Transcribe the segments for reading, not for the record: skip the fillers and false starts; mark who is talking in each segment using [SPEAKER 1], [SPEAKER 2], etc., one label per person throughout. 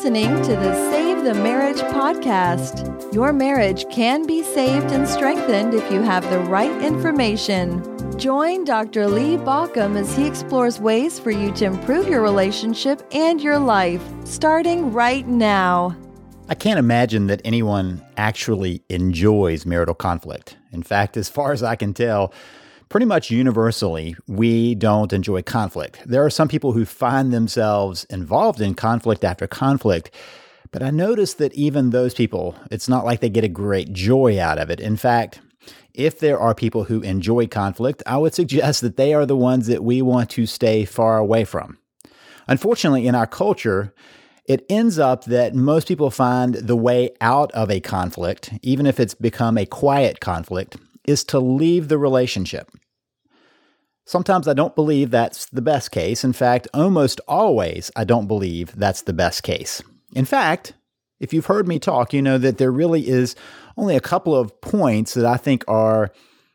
[SPEAKER 1] listening to the Save the Marriage podcast. Your marriage can be saved and strengthened if you have the right information. Join Dr. Lee Baucom as he explores ways for you to improve your relationship and your life, starting right now.
[SPEAKER 2] I can't imagine that anyone actually enjoys marital conflict. In fact, as far as I can tell, pretty much universally, we don't enjoy conflict. There are some people who find themselves involved in conflict after conflict, but I noticed that even those people, it's not like they get a great joy out of it. In fact, if there are people who enjoy conflict, I would suggest that they are the ones that we want to stay far away from. Unfortunately, in our culture, it ends up that most people find the way out of a conflict, even if it's become a quiet conflict, is to leave the relationship. Sometimes I don't believe that's the best case. In fact, almost always I don't believe that's the best case. In fact, if you've heard me talk, you know that there really is only a couple of points that I think are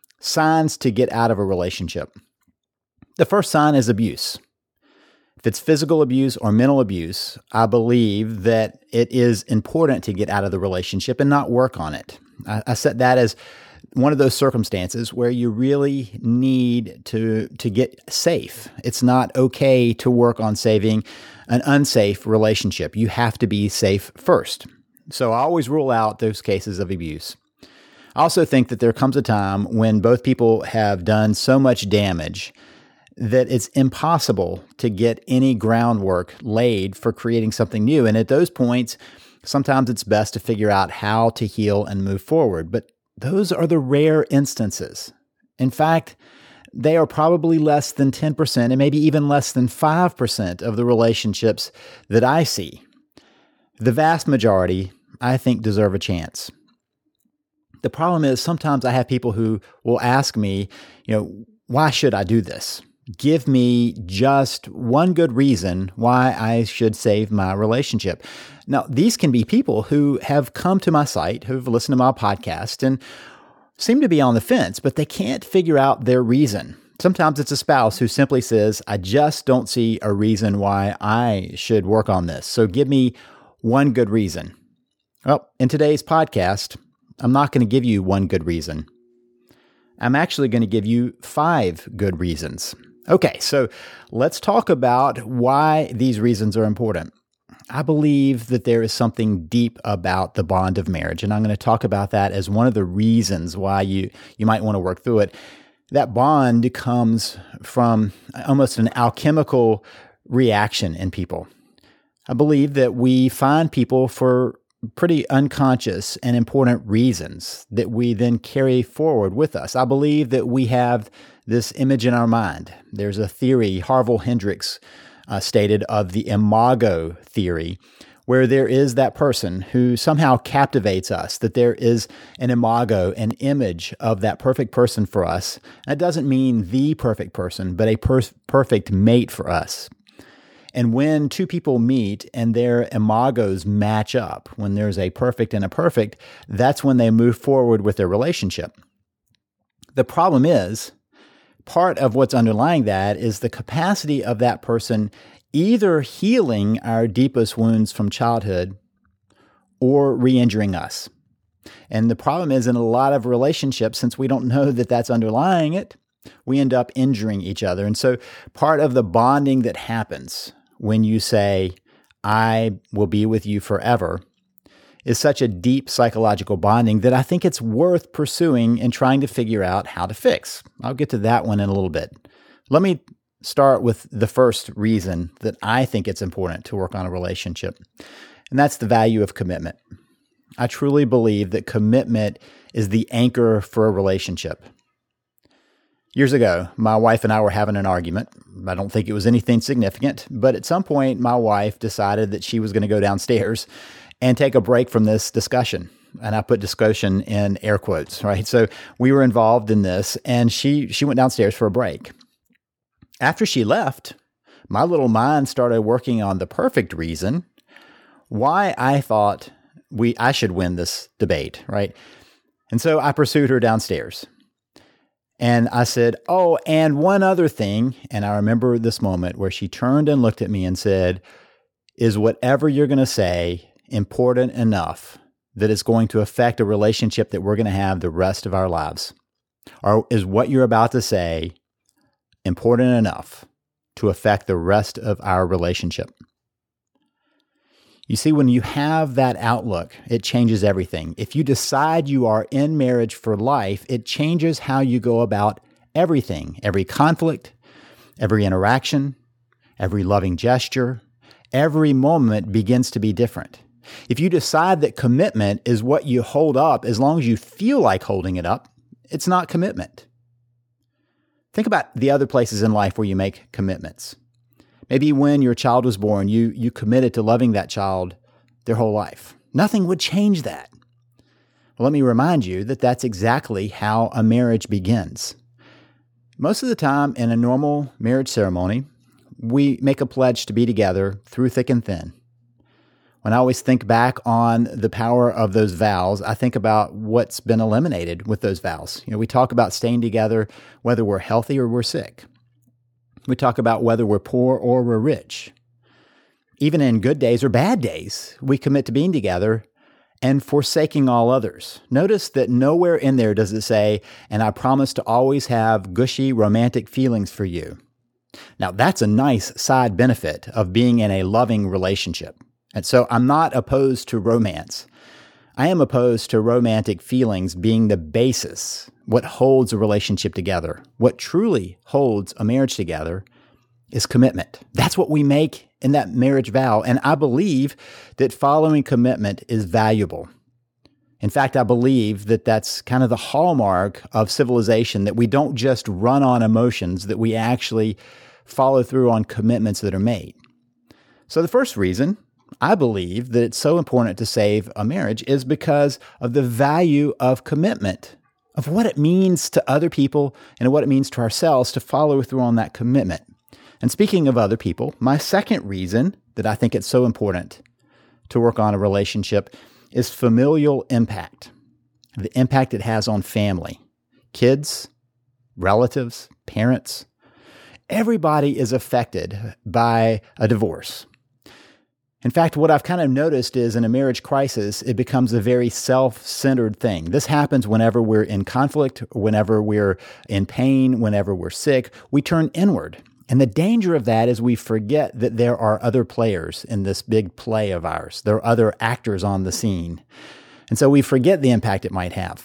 [SPEAKER 2] signs to get out of a relationship. The first sign is abuse. If it's physical abuse or mental abuse, I believe that it is important to get out of the relationship and not work on it. I set that as one of those circumstances where you really need to get safe. It's not okay to work on saving an unsafe relationship. You have to be safe first. So I always rule out those cases of abuse. I also think that there comes a time when both people have done so much damage that it's impossible to get any groundwork laid for creating something new. And at those points, sometimes it's best to figure out how to heal and move forward. But those are the rare instances. In fact, they are probably less than 10% and maybe even less than 5% of the relationships that I see. The vast majority, I think, deserve a chance. The problem is sometimes I have people who will ask me, why should I do this? Give me just one good reason why I should save my relationship. Now, these can be people who have come to my site, who've listened to my podcast, and seem to be on the fence, but they can't figure out their reason. Sometimes it's a spouse who simply says, I just don't see a reason why I should work on this. So give me one good reason. Well, in today's podcast, I'm not going to give you one good reason. I'm actually going to give you 5 good reasons. Okay, so let's talk about why these reasons are important. I believe that there is something deep about the bond of marriage, and I'm going to talk about that as one of the reasons why you might want to work through it. That bond comes from almost an alchemical reaction in people. I believe that we find people for pretty unconscious and important reasons that we then carry forward with us. I believe that we have this image in our mind. There's a theory, Harville Hendricks stated, of the imago theory, where there is that person who somehow captivates us, that there is an imago, an image of that perfect person for us. That doesn't mean the perfect person, but a perfect mate for us. And when two people meet and their imagos match up, when there's a perfect and a perfect, that's when they move forward with their relationship. The problem is, part of what's underlying that is the capacity of that person either healing our deepest wounds from childhood or re-injuring us. And the problem is, in a lot of relationships, since we don't know that that's underlying it, we end up injuring each other. And so part of the bonding that happens when you say, I will be with you forever, is such a deep psychological bonding that I think it's worth pursuing and trying to figure out how to fix. I'll get to that one in a little bit. Let me start with the first reason that I think it's important to work on a relationship, and that's the value of commitment. I truly believe that commitment is the anchor for a relationship. Years ago, my wife and I were having an argument. I don't think it was anything significant, but at some point, my wife decided that she was going to go downstairs and take a break from this discussion. And I put discussion in air quotes, right? So we were involved in this, and she went downstairs for a break. After she left, my little mind started working on the perfect reason why I thought I should win this debate, right? And so I pursued her downstairs. And I said, oh, and one other thing. And I remember this moment where she turned and looked at me and said, is whatever you're going to say important enough that it's going to affect a relationship that we're going to have the rest of our lives? Or is what you're about to say important enough to affect the rest of our relationship? You see, when you have that outlook, it changes everything. If you decide you are in marriage for life, it changes how you go about everything, every conflict, every interaction, every loving gesture. Every moment begins to be different. If you decide that commitment is what you hold up as long as you feel like holding it up, it's not commitment. Think about the other places in life where you make commitments. Maybe when your child was born, you committed to loving that child their whole life. Nothing would change that. Well, let me remind you that that's exactly how a marriage begins. Most of the time in a normal marriage ceremony, we make a pledge to be together through thick and thin. When I always think back on the power of those vows, I think about what's been eliminated with those vows. We talk about staying together whether we're healthy or we're sick. We talk about whether we're poor or we're rich. Even in good days or bad days, we commit to being together and forsaking all others. Notice that nowhere in there does it say, and I promise to always have gushy romantic feelings for you. Now, that's a nice side benefit of being in a loving relationship. And so I'm not opposed to romance. I am opposed to romantic feelings being the basis, what holds a relationship together. What truly holds a marriage together is commitment. That's what we make in that marriage vow. And I believe that following commitment is valuable. In fact, I believe that that's kind of the hallmark of civilization, that we don't just run on emotions, that we actually follow through on commitments that are made. So the first reason I believe that it's so important to save a marriage is because of the value of commitment, of what it means to other people and what it means to ourselves to follow through on that commitment. And speaking of other people, my second reason that I think it's so important to work on a relationship is familial impact, the impact it has on family, kids, relatives, parents. Everybody is affected by a divorce. In fact, what I've kind of noticed is in a marriage crisis, it becomes a very self-centered thing. This happens whenever we're in conflict, whenever we're in pain, whenever we're sick, we turn inward. And the danger of that is we forget that there are other players in this big play of ours. There are other actors on the scene. And so we forget the impact it might have.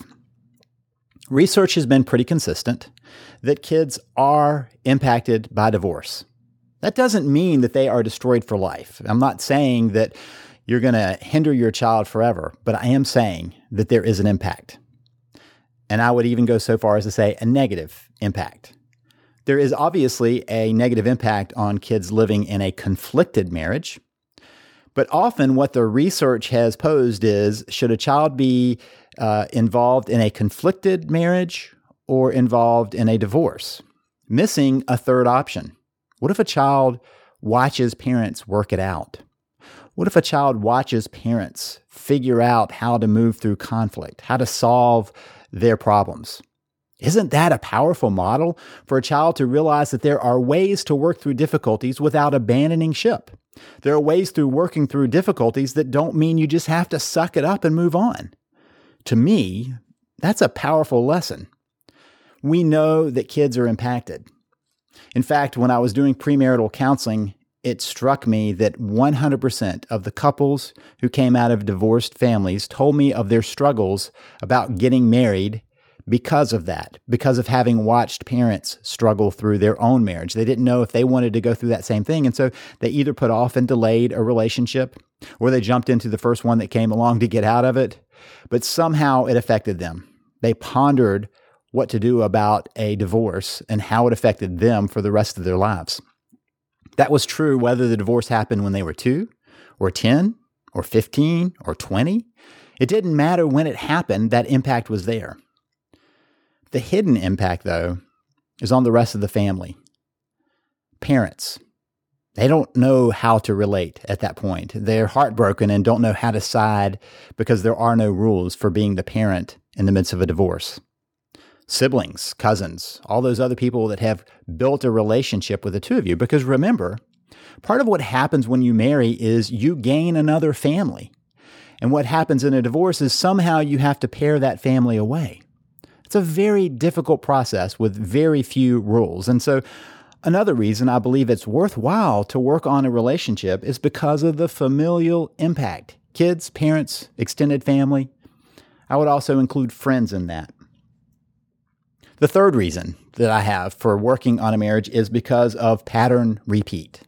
[SPEAKER 2] Research has been pretty consistent that kids are impacted by divorce. That doesn't mean that they are destroyed for life. I'm not saying that you're going to hinder your child forever, but I am saying that there is an impact. And I would even go so far as to say a negative impact. There is obviously a negative impact on kids living in a conflicted marriage, but often what the research has posed is, should a child be involved in a conflicted marriage or involved in a divorce? Missing a third option. What if a child watches parents work it out? What if a child watches parents figure out how to move through conflict, how to solve their problems? Isn't that a powerful model for a child to realize that there are ways to work through difficulties without abandoning ship? There are ways through working through difficulties that don't mean you just have to suck it up and move on. To me, that's a powerful lesson. We know that kids are impacted. In fact, when I was doing premarital counseling, it struck me that 100% of the couples who came out of divorced families told me of their struggles about getting married because of that, because of having watched parents struggle through their own marriage. They didn't know if they wanted to go through that same thing, and so they either put off and delayed a relationship, or they jumped into the first one that came along to get out of it, but somehow it affected them. They pondered what to do about a divorce and how it affected them for the rest of their lives. That was true whether the divorce happened when they were 2 or 10 or 15 or 20. It didn't matter when it happened, that impact was there. The hidden impact, though, is on the rest of the family. Parents, they don't know how to relate at that point. They're heartbroken and don't know how to side because there are no rules for being the parent in the midst of a divorce. Siblings, cousins, all those other people that have built a relationship with the two of you. Because remember, Part of what happens when you marry is you gain another family. And what happens in a divorce is somehow you have to pare that family away. It's a very difficult process with very few rules. And so another reason I believe it's worthwhile to work on a relationship is because of the familial impact. Kids, parents, extended family. I would also include friends in that. The third reason that I have for working on a marriage is because of pattern repeat.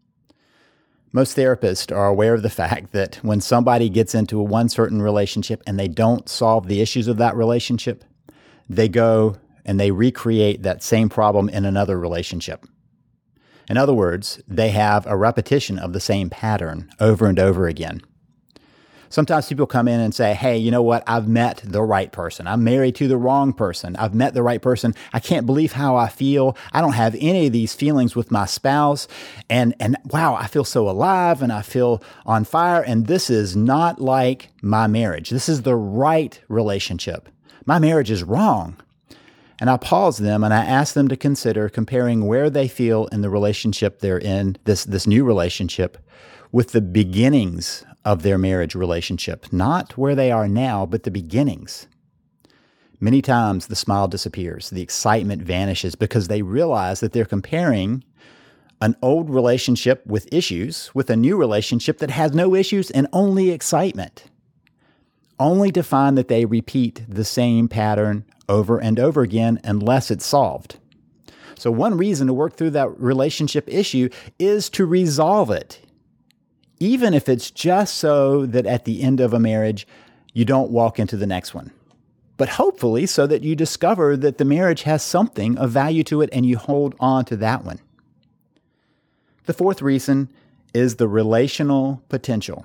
[SPEAKER 2] Most therapists are aware of the fact that when somebody gets into one certain relationship and they don't solve the issues of that relationship, they go and they recreate that same problem in another relationship. In other words, they have a repetition of the same pattern over and over again. Sometimes people come in and say, hey, you know what? I've met the right person. I'm married to the wrong person. I've met the right person. I can't believe how I feel. I don't have any of these feelings with my spouse. And wow, I feel so alive and I feel on fire. And this is not like my marriage. This is the right relationship. My marriage is wrong. And I pause them and I ask them to consider comparing where they feel in the relationship they're in, this new relationship, with the beginnings of their marriage relationship. Not where they are now, but the beginnings. Many times the smile disappears, the excitement vanishes because they realize that they're comparing an old relationship with issues with a new relationship that has no issues and only excitement, only to find that they repeat the same pattern over and over again unless it's solved. So one reason to work through that relationship issue is to resolve it, even if it's just so that at the end of a marriage, you don't walk into the next one. But hopefully so that you discover that the marriage has something of value to it and you hold on to that one. The fourth reason is the relational potential.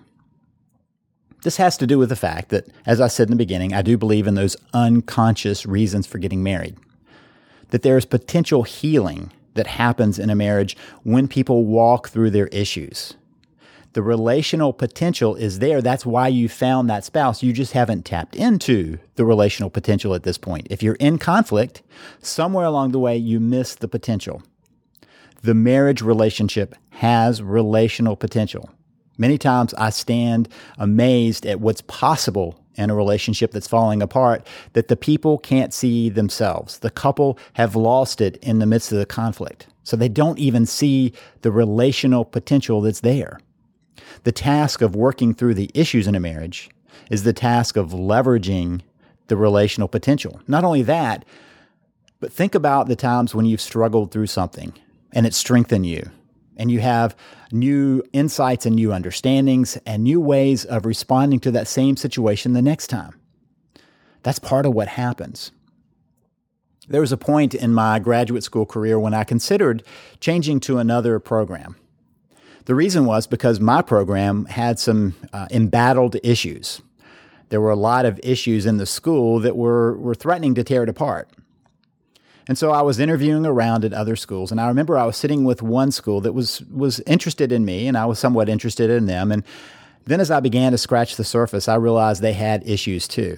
[SPEAKER 2] This has to do with the fact that, as I said in the beginning, I do believe in those unconscious reasons for getting married. That there is potential healing that happens in a marriage when people walk through their issues. The relational potential is there. That's why you found that spouse. You just haven't tapped into the relational potential at this point. If you're in conflict, somewhere along the way, you miss the potential. The marriage relationship has relational potential. Many times I stand amazed at what's possible in a relationship that's falling apart, that the people can't see themselves. The couple have lost it in the midst of the conflict. So they don't even see the relational potential that's there. The task of working through the issues in a marriage is the task of leveraging the relational potential. Not only that, but think about the times when you've struggled through something and it strengthened you, and you have new insights and new understandings and new ways of responding to that same situation the next time. That's part of what happens. There was a point in my graduate school career when I considered changing to another program. The reason was because my program had some embattled issues. There were a lot of issues in the school that were threatening to tear it apart. And so I was interviewing around at other schools, and I remember I was sitting with one school that was interested in me, and I was somewhat interested in them. And then as I began to scratch the surface, I realized they had issues too.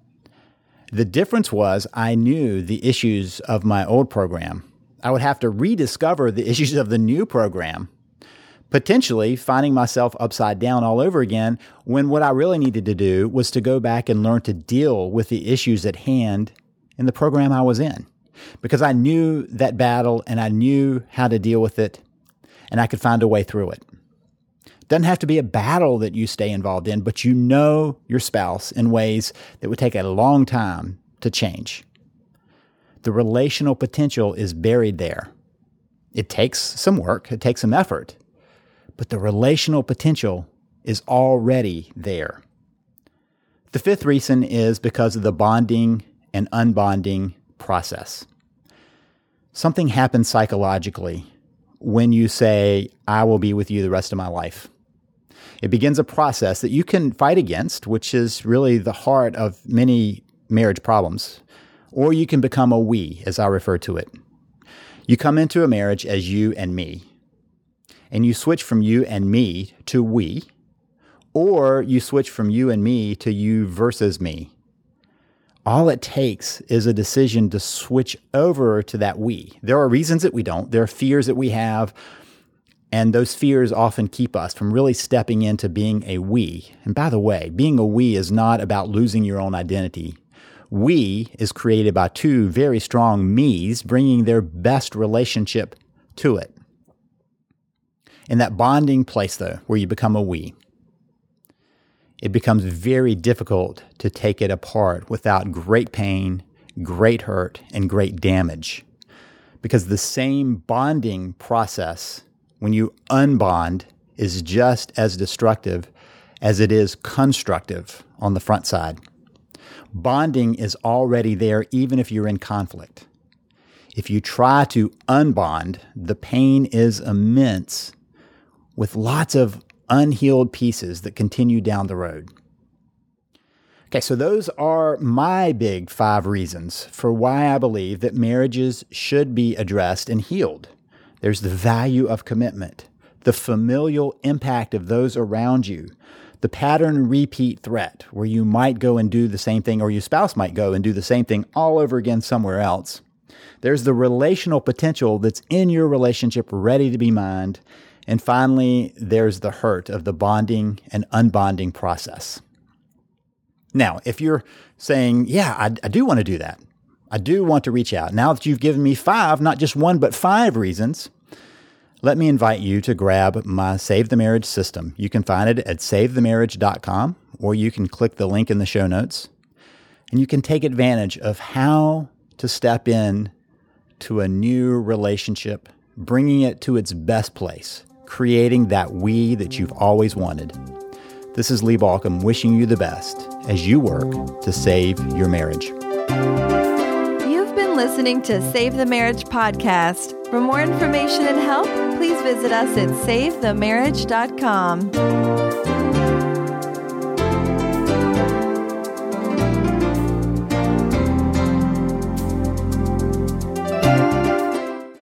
[SPEAKER 2] The difference was I knew the issues of my old program. I would have to rediscover the issues of the new program, potentially finding myself upside down all over again, when what I really needed to do was to go back and learn to deal with the issues at hand in the program I was in. Because I knew that battle and I knew how to deal with it, and I could find a way through it. It doesn't have to be a battle that you stay involved in, but you know your spouse in ways that would take a long time to change. The relational potential is buried there. It takes some work, it takes some effort, but the relational potential is already there. The fifth reason is because of the bonding and unbonding process. Something happens psychologically when you say, I will be with you the rest of my life. It begins a process that you can fight against, which is really the heart of many marriage problems, or you can become a we, as I refer to it. You come into a marriage as you and me, and you switch from you and me to we, or you switch from you and me to you versus me. All it takes is a decision to switch over to that we. There are reasons that we don't. There are fears that we have. And those fears often keep us from really stepping into being a we. And by the way, being a we is not about losing your own identity. We is created by two very strong me's bringing their best relationship to it. In that bonding place, though, where you become a we, it becomes very difficult to take it apart without great pain, great hurt, and great damage. Because the same bonding process, when you unbond, is just as destructive as it is constructive on the front side. Bonding is already there even if you're in conflict. If you try to unbond, the pain is immense with lots of unhealed pieces that continue down the road. Okay, so those are my big 5 reasons for why I believe that marriages should be addressed and healed. There's the value of commitment, the familial impact of those around you, the pattern repeat threat where you might go and do the same thing, or your spouse might go and do the same thing all over again somewhere else. There's the relational potential that's in your relationship ready to be mined. And finally, there's the hurt of the bonding and unbonding process. Now, if you're saying, yeah, I do want to do that. I do want to reach out. Now that you've given me 5, not just 1, but 5 reasons, let me invite you to grab my Save the Marriage system. You can find it at savethemarriage.com, or you can click the link in the show notes, and you can take advantage of how to step in to a new relationship, bringing it to its best place, creating that we that you've always wanted. This is Lee Baucom wishing you the best as you work to save your marriage.
[SPEAKER 1] You've been listening to Save the Marriage podcast. For more information and help, please visit us at savethemarriage.com.